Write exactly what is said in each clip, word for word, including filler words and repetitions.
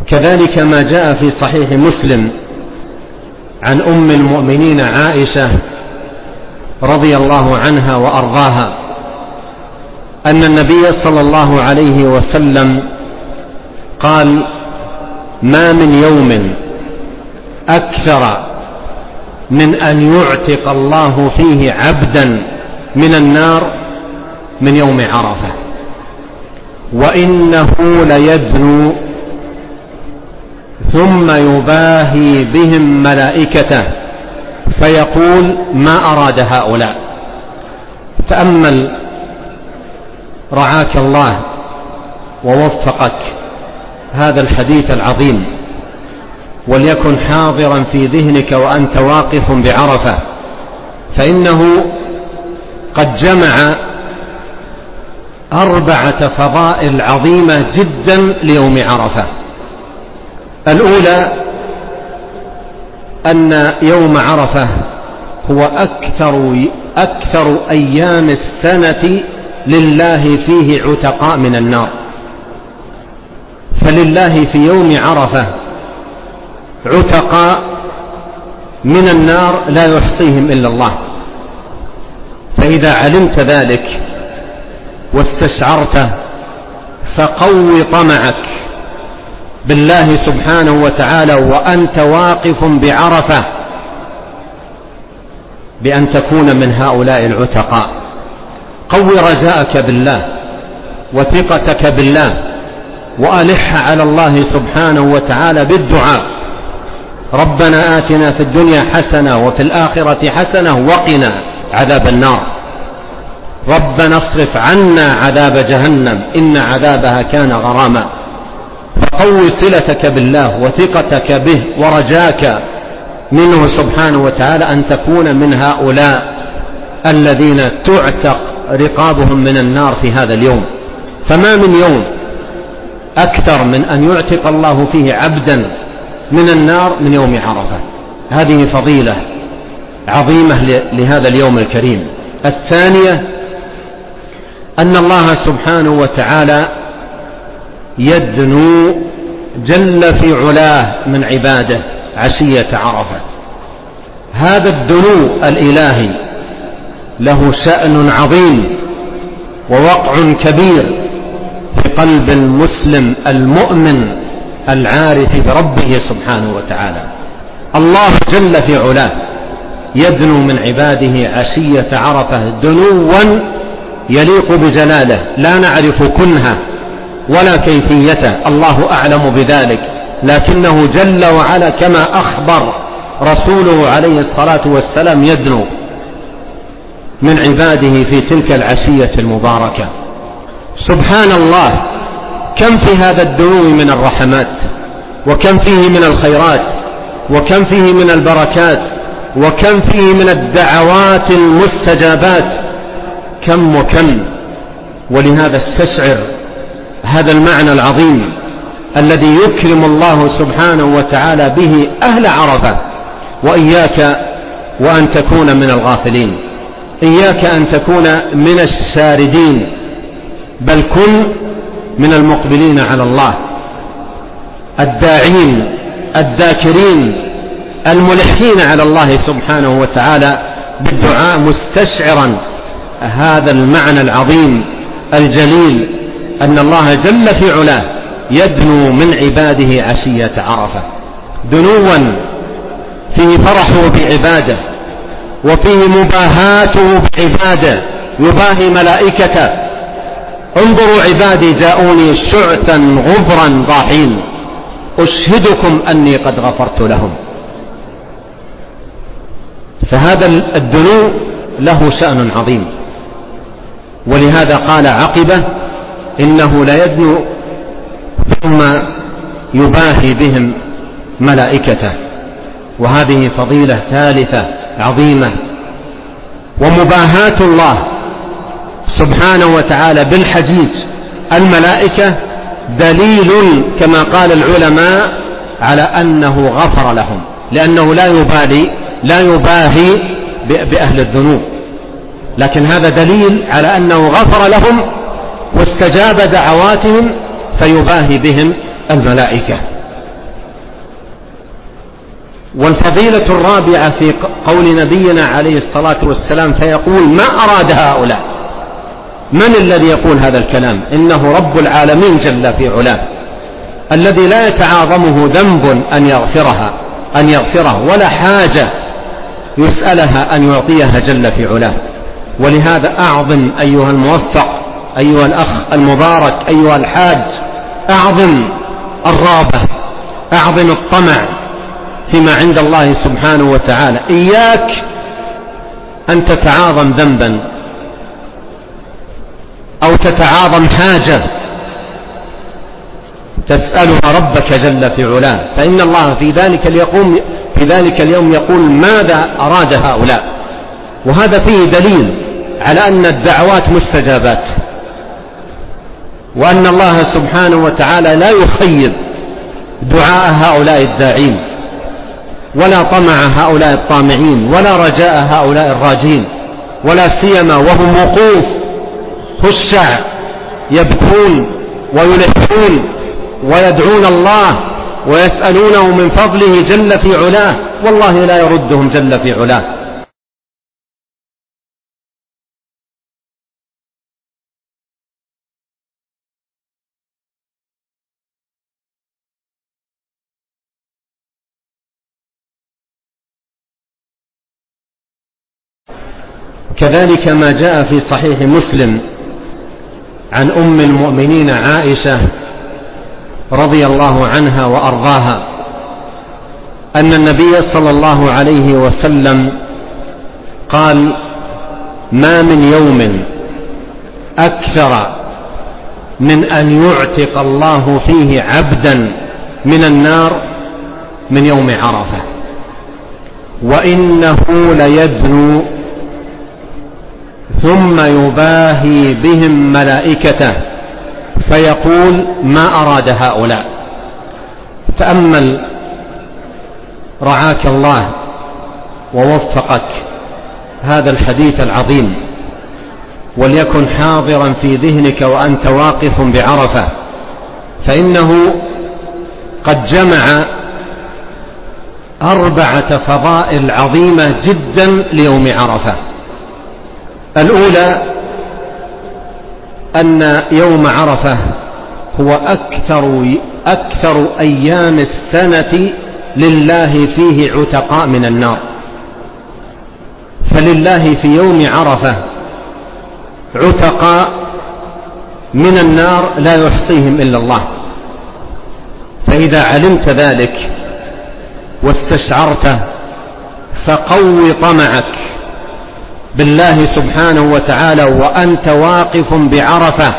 كذلك ما جاء في صحيح مسلم عن أم المؤمنين عائشة رضي الله عنها وأرضاها أن النبي صلى الله عليه وسلم قال: ما من يوم أكثر من أن يعتق الله فيه عبدا من النار من يوم عرفة، وإنه ليدنو ثم يباهي بهم ملائكته فيقول: ما أراد هؤلاء. تأمل رعاك الله ووفقك هذا الحديث العظيم، وليكن حاضرا في ذهنك وأنت واقف بعرفة، فإنه قد جمع أربعة فضائل عظيمة جدا ليوم عرفة. الأولى أن يوم عرفة هو أكثر, أكثر أيام السنة لله فيه عتقاء من النار، فلله في يوم عرفة عتقاء من النار لا يحصيهم إلا الله. فإذا علمت ذلك واستشعرته فقوي طمعك بالله سبحانه وتعالى وأنت واقف بعرفة بأن تكون من هؤلاء العتقاء. قوي رجاءك بالله وثقتك بالله، وألح على الله سبحانه وتعالى بالدعاء: ربنا آتنا في الدنيا حسنة وفي الآخرة حسنة وقنا عذاب النار، ربنا اصرف عنا عذاب جهنم إن عذابها كان غراما. فقوي صلتك بالله وثقتك به ورجاك منه سبحانه وتعالى أن تكون من هؤلاء الذين تعتق رقابهم من النار في هذا اليوم. فما من يوم أكثر من أن يعتق الله فيه عبدا من النار من يوم عرفة. هذه فضيلة عظيمة لهذا اليوم الكريم. الثانية أن الله سبحانه وتعالى يدنو جل في علاه من عباده عشية عرفة. هذا الدنو الإلهي له شأن عظيم ووقع كبير في قلب المسلم المؤمن العارف بربه سبحانه وتعالى. الله جل في علاه يدنو من عباده عشية عرفة دنوا يليق بجلاله، لا نعرف كنهه ولا كيفيته، الله أعلم بذلك، لكنه جل وعلا كما أخبر رسوله عليه الصلاة والسلام يدنو من عباده في تلك العشية المباركة. سبحان الله، كم في هذا الدنو من الرحمات، وكم فيه من الخيرات، وكم فيه من البركات، وكم فيه من الدعوات المستجابات، كم وكم. ولهذا استشعر هذا المعنى العظيم الذي يكرم الله سبحانه وتعالى به أهل عرفة. وإياك وأن تكون من الغافلين، إياك أن تكون من الشاردين، بل كن من المقبلين على الله الداعين الذاكرين الملحين على الله سبحانه وتعالى بالدعاء، مستشعرا هذا المعنى العظيم الجليل أن الله جل في علاه يدنو من عباده عشية عرفة دنوا فيه فرحه بعباده، وفيه مباهاته بعباده، يباهي ملائكته: انظروا عبادي جاءوني شعثا غبرا ضاحين أشهدكم أني قد غفرت لهم. فهذا الدنو له شأن عظيم، ولهذا قال عقبه: إنه ليدنو ثم يباهي بهم ملائكته. وهذه فضيلة ثالثة عظيمة. ومباهاة الله سبحانه وتعالى بالحجيج الملائكة دليل كما قال العلماء على أنه غفر لهم، لأنه لا يبالي لا يباهي بأهل الذنوب، لكن هذا دليل على أنه غفر لهم واستجاب دعواتهم فيباهي بهم الملائكة. والفضيلة الرابعة في قول نبينا عليه الصلاة والسلام فيقول ما أراد هؤلاء. من الذي يقول هذا الكلام؟ إنه رب العالمين جل في علاه، الذي لا يتعاظمه ذنب أن يغفرها أن يغفره ولا حاجة يسألها أن يعطيها جل في علاه. ولهذا أعظم أيها الموفق، أيها الأخ المبارك، أيها الحاج، أعظم الرغبة، أعظم الطمع فيما عند الله سبحانه وتعالى. إياك أن تتعاظم ذنبا أو تتعاظم حاجة تسألها ربك جل في علاه، فإن الله في ذلك اليوم في ذلك اليوم يقول ماذا أراد هؤلاء. وهذا فيه دليل على أن الدعوات مستجابات، وأن الله سبحانه وتعالى لا يخيب دعاء هؤلاء الداعين، ولا طمع هؤلاء الطامعين، ولا رجاء هؤلاء الراجين، ولا سيما وهم وقوف خشع يبكون ويلحون ويدعون الله ويسألونه من فضله جل في علاه، والله لا يردهم جل في علاه. كذلك ما جاء في صحيح مسلم عن أم المؤمنين عائشة رضي الله عنها وأرضاها أن النبي صلى الله عليه وسلم قال ما من يوم أكثر من أن يعتق الله فيه عبدا من النار من يوم عرفة، وإنه ليدنو ثم يباهي بهم ملائكته فيقول ما أراد هؤلاء. تأمل رعاك الله ووفقك هذا الحديث العظيم، وليكن حاضرا في ذهنك وأنت واقف بعرفة، فإنه قد جمع أربعة فضائل عظيمة جدا ليوم عرفة. الأولى أن يوم عرفة هو أكثر, أكثر أيام السنة لله فيه عتقاء من النار، فلله في يوم عرفة عتقاء من النار لا يحصيهم إلا الله. فإذا علمت ذلك واستشعرته فقوي طمعك بالله سبحانه وتعالى وأنت واقف بعرفة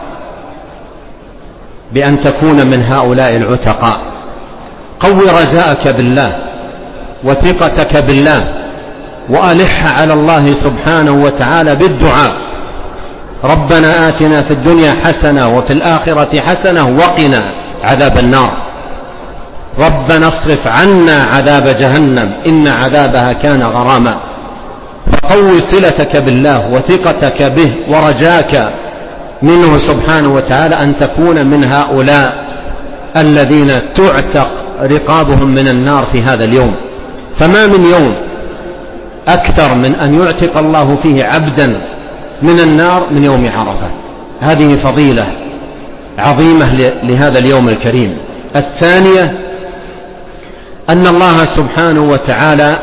بأن تكون من هؤلاء العتقاء. قوي رجاءك بالله وثقتك بالله، وألح على الله سبحانه وتعالى بالدعاء ربنا آتنا في الدنيا حسنة وفي الآخرة حسنة وقنا عذاب النار، ربنا اصرف عنا عذاب جهنم إن عذابها كان غراما. فقوي صلتك بالله وثقتك به ورجاك منه سبحانه وتعالى أن تكون من هؤلاء الذين تعتق رقابهم من النار في هذا اليوم. فما من يوم أكثر من أن يعتق الله فيه عبدا من النار من يوم عرفة. هذه فضيلة عظيمة لهذا اليوم الكريم. الثانية أن الله سبحانه وتعالى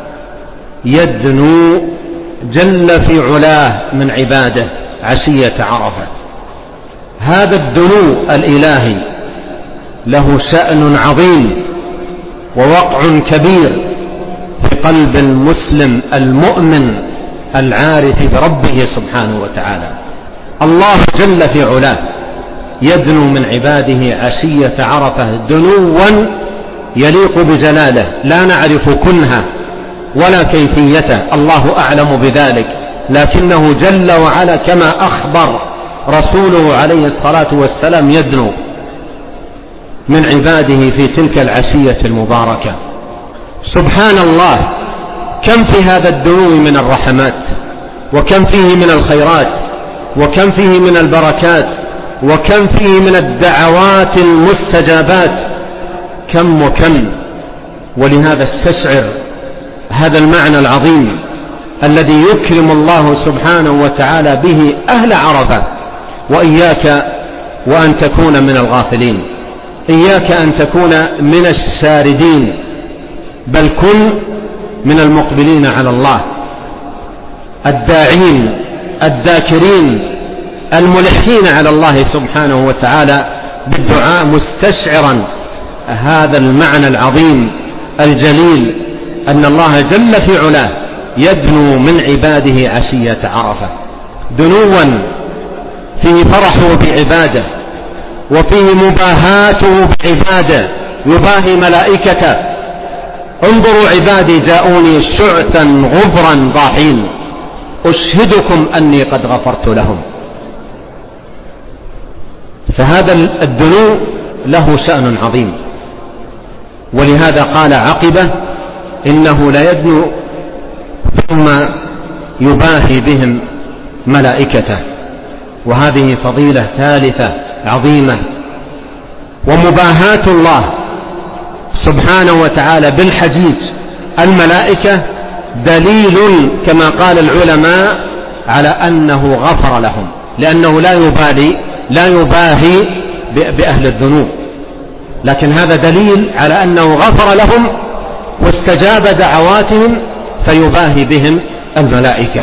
يدنو جل في علاه من عباده عشية عرفة. هذا الدنو الإلهي له شأن عظيم ووقع كبير في قلب المسلم المؤمن العارف بربه سبحانه وتعالى. الله جل في علاه يدنو من عباده عشية عرفة دنوا يليق بجلاله، لا نعرف كنها ولا كيفيته، الله أعلم بذلك، لكنه جل وعلا كما أخبر رسوله عليه الصلاة والسلام يدنو من عباده في تلك العشية المباركة. سبحان الله، كم في هذا الدنو من الرحمات، وكم فيه من الخيرات، وكم فيه من البركات، وكم فيه من الدعوات المستجابات. كم وكم ولهذا استشعر هذا المعنى العظيم الذي يكرم الله سبحانه وتعالى به أهل عرفة. وإياك وأن تكون من الغافلين، إياك أن تكون من الشاردين، بل كن من المقبلين على الله الداعين الذاكرين الملحين على الله سبحانه وتعالى بالدعاء، مستشعرا هذا المعنى العظيم الجليل أن الله جل في علاه يدنو من عباده عشية عرفة دنوا فيه فرحه بعباده وفيه مباهاته بعباده، يباهي ملائكته: انظروا عبادي جاءوني شعثا غبرا ضاحين أشهدكم أني قد غفرت لهم. فهذا الدنو له شأن عظيم، ولهذا قال عقبه: إنه لا يدنو ثم يباهي بهم ملائكته. وهذه فضيلة ثالثة عظيمة. ومباهاة الله سبحانه وتعالى بالحجيج الملائكة دليل كما قال العلماء على أنه غفر لهم، لأنه لا يبالي لا يباهي بأهل الذنوب، لكن هذا دليل على أنه غفر لهم واستجاب دعواتهم فيباهي بهم الملائكة.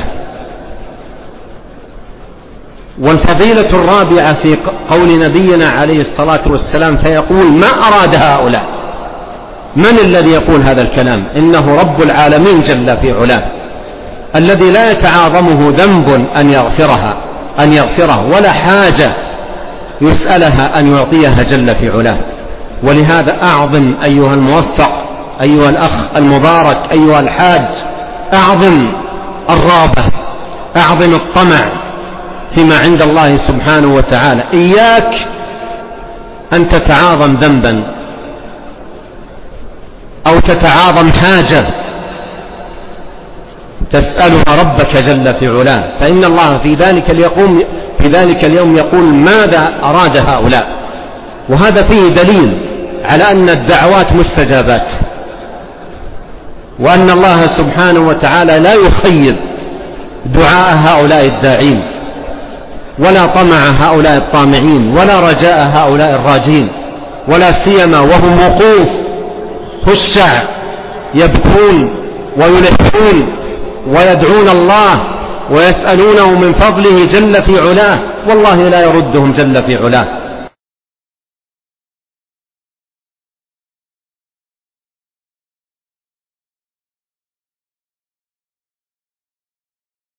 والفضيلة الرابعة في قول نبينا عليه الصلاة والسلام فيقول: ما أراد هؤلاء؟ من الذي يقول هذا الكلام؟ إنه رب العالمين جل في علاه، الذي لا يتعاظمه ذنب أن يغفرها أن يغفره ولا حاجة يسألها أن يعطيها جل في علاه. ولهذا أعظم أيها الموفق، أيها الأخ المبارك، أيها الحاج، أعظم الرغبة، أعظم الطمع فيما عند الله سبحانه وتعالى. إياك أن تتعاظم ذنبا أو تتعاظم حاجة تسألها ربك جل في علاه، فإن الله في ذلك اليوم في ذلك اليوم يقول: ماذا أراد هؤلاء؟ وهذا فيه دليل على أن الدعوات مستجابات، وأن الله سبحانه وتعالى لا يخيب دعاء هؤلاء الداعين، ولا طمع هؤلاء الطامعين، ولا رجاء هؤلاء الراجين، ولا سيما وهم وقوف خشع يبكون ويلحون ويدعون الله ويسألونه من فضله جل في علاه، والله لا يردهم جل في علاه.